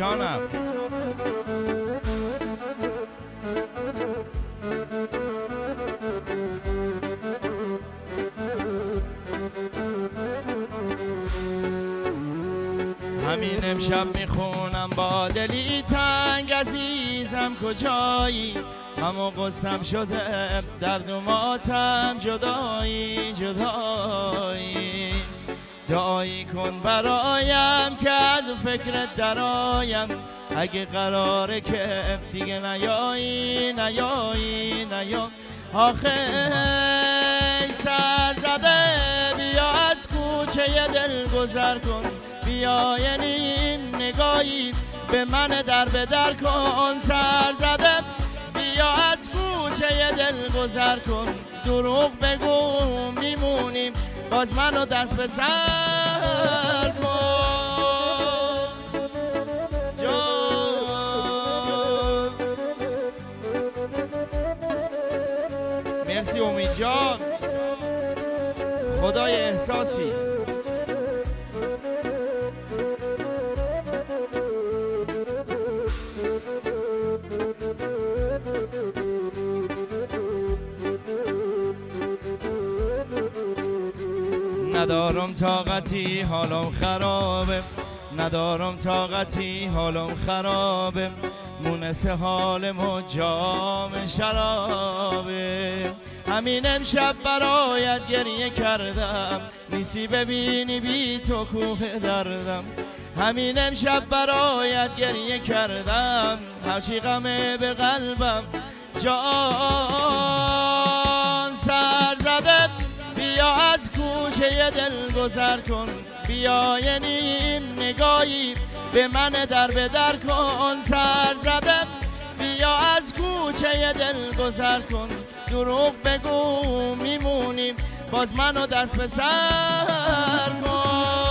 جانم. همین امشب میخونم با دلی تنگ عزیزم کجایی، غم و غصم شده درد و ماتم جدایی جدایی. دعایی کن برایم که از فکرت درایم، اگه قراره که دیگه نیایی نیایی نیایی. آخه سر زده بیا از کوچه دل گذر کن، بیا یعنی نگاهی به من در به در کن. سر زده بیا از کوچه دل گذر کن، دروغ بگو میمونیم باز منو دست به سر کن. جان مرسی امید جان، خدای احساسی. ندارم طاقتی حالم خرابه، ندارم طاقتی حالم خرابه، مونس حالم و جام شرابه. همین امشب برایت گریه کردم، نیستی ببینی بی تو کوه دردم. همین امشب برایت گریه کردم، هرچی غمه به قلبم جان. سر زده بیا از کوچه دل گذر کن، بیا نیم نگاهی به من در به در کن. سر زده بیا از کوچه دل گذر کن، دروغ بگو میمونیم باز منو دست به سر کن.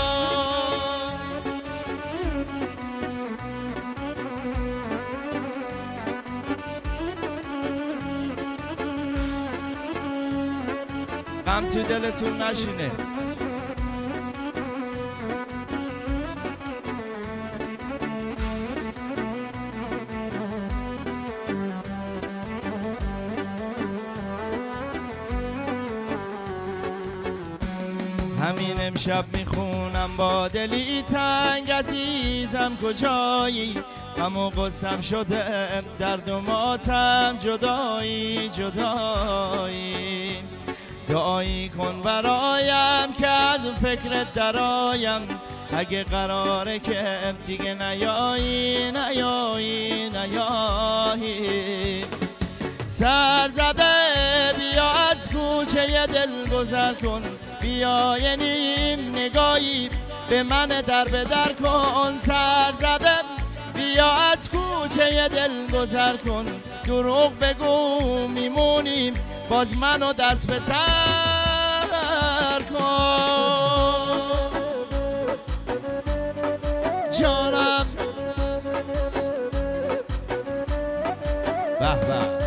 غم تو دلتون نشینه. همین امشب میخونم با دلی تنگ عزیزم کجایی، غم و غصم شده درد و ماتم جدایی جدایی. دعایی کن برایم که از فکرت درایم، اگه قراره که دیگه نیایی نیایی نیایی. سر زده بیا از کوچه دل گذر کن، بیا نیم نگاهی به من در به در کن. سر زده بیا از کوچه دل گذر کن، دروغ بگو میمونیم باز منو دست به سر کن. جانم به به.